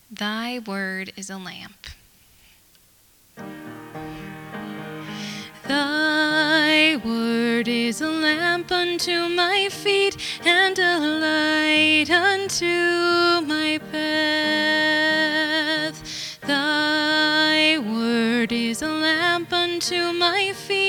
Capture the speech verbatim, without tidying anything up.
Thy word is a lamp. Thy word is a lamp unto my feet, and a light unto my path. Thy word is a lamp unto my feet,